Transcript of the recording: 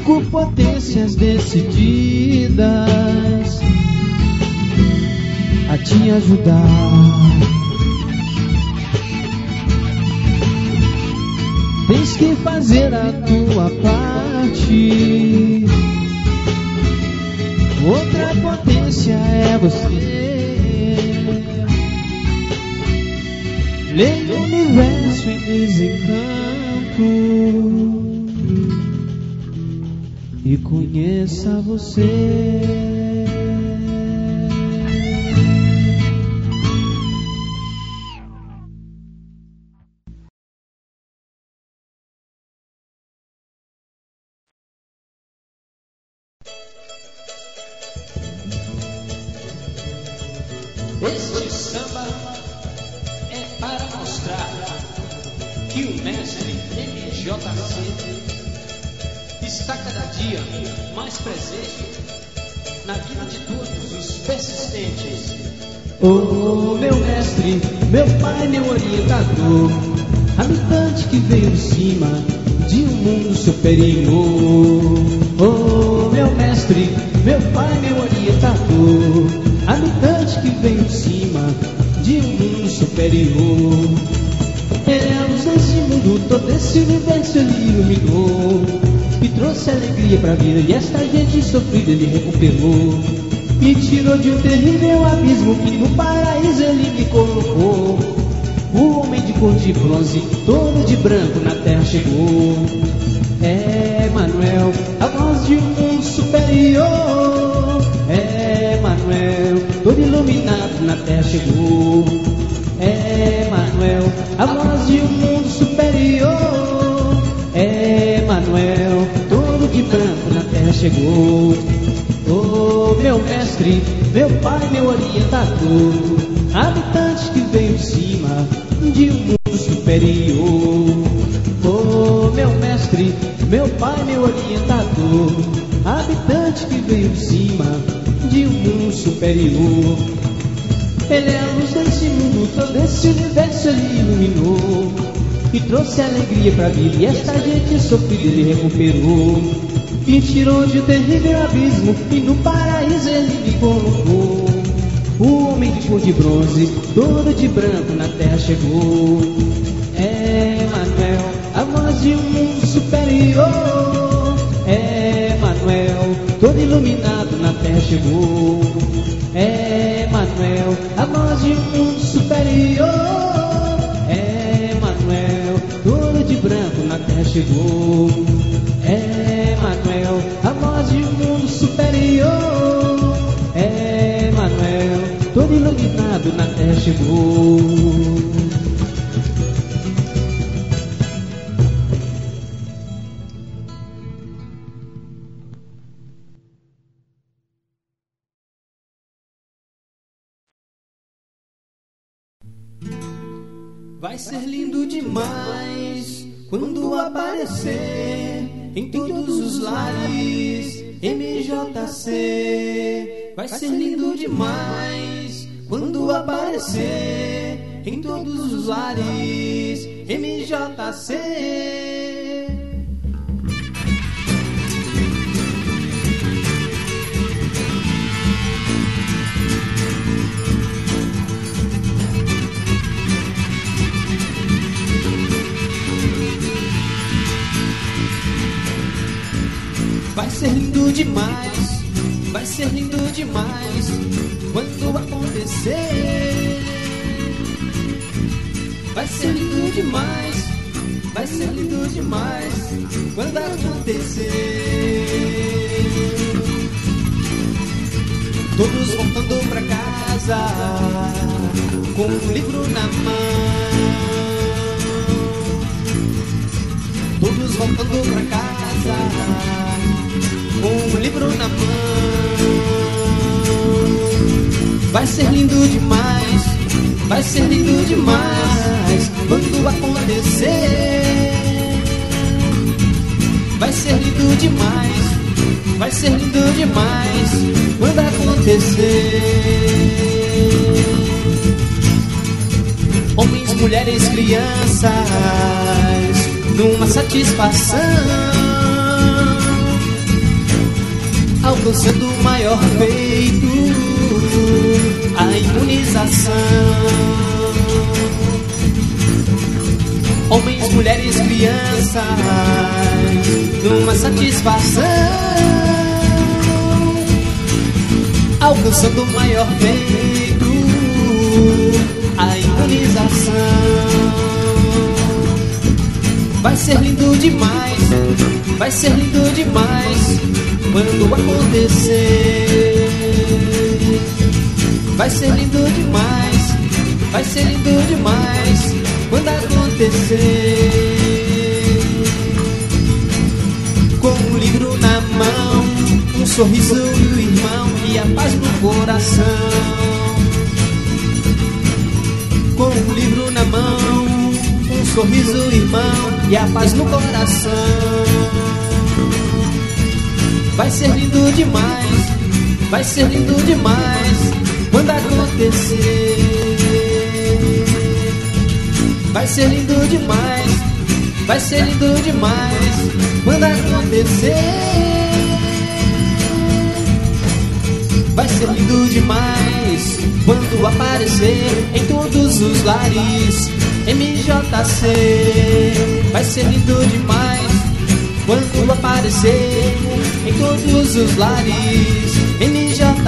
5 potências decididas a te ajudar. Tens que fazer a tua parte. Outra potência é você. Leia o universo em desencanto e conheça você. Este samba é para mostrar que o mestre MJC está cada dia mais presente na vida de todos os persistentes. Oh, meu mestre, meu pai, meu orientador, habitante que veio de cima de um mundo superior. Oh, meu mestre, meu pai, meu orientador, habitante que veio de cima de um mundo superior. Ele é a luz desse mundo, todo esse universo ele iluminou e trouxe alegria pra vida, e esta gente sofrida ele recuperou. Me tirou de um terrível abismo que no paraíso ele me colocou. O homem de cor de bronze, todo de branco na terra chegou. É Manuel, a voz de um mundo superior. É Manuel, todo iluminado na terra chegou. É Manuel, a voz de um mundo superior. É Manuel, todo de branco na terra chegou. Oh, meu mestre, meu pai, meu orientador, habitante que veio de cima de um mundo superior. Oh, meu mestre, meu pai, meu orientador, habitante que veio de cima de um mundo superior. Ele é a luz desse mundo, todo esse universo ele iluminou e trouxe alegria pra vida, e esta gente sofrida ele recuperou. Me tirou de um terrível abismo e no paraíso ele me colocou. O homem de cor de bronze, todo de branco na terra chegou. É Manuel, a voz de um mundo superior. É Manuel, todo iluminado na terra chegou. É Manuel, a voz de um mundo superior. É Manuel, todo de branco na terra chegou. É Manuel, a voz de um mundo superior. É Manuel, todo iluminado na terra chegou. Vai ser lindo demais quando aparecer em todos os lares MJC. Vai ser lindo demais quando aparecer em todos os lares MJC. Vai ser lindo demais, vai ser lindo demais quando acontecer. Vai ser lindo demais, vai ser lindo demais quando acontecer. Todos voltando pra casa com um livro na mão. Todos voltando pra casa com um livro na mão. Vai ser lindo demais, vai ser lindo demais quando acontecer. Vai ser lindo demais, vai ser lindo demais quando acontecer. Homens, mulheres, crianças, numa satisfação. alcançando o maior feito, a imunização. Homens, mulheres, crianças, numa satisfação, alcançando o maior feito, a imunização. Vai ser lindo demais, vai ser lindo demais quando acontecer. Vai ser lindo demais, vai ser lindo demais quando acontecer. Com um livro na mão, um sorriso e o irmão e a paz no coração. Com um livro na mão, um sorriso, irmão, e a paz no coração. Vai ser lindo demais, vai ser lindo demais quando acontecer. Vai ser lindo demais, vai ser lindo demais quando acontecer. Vai ser lindo demais quando aparecer em todos os lares MJC. Vai ser lindo demais quando aparecer em todos os lares MJC.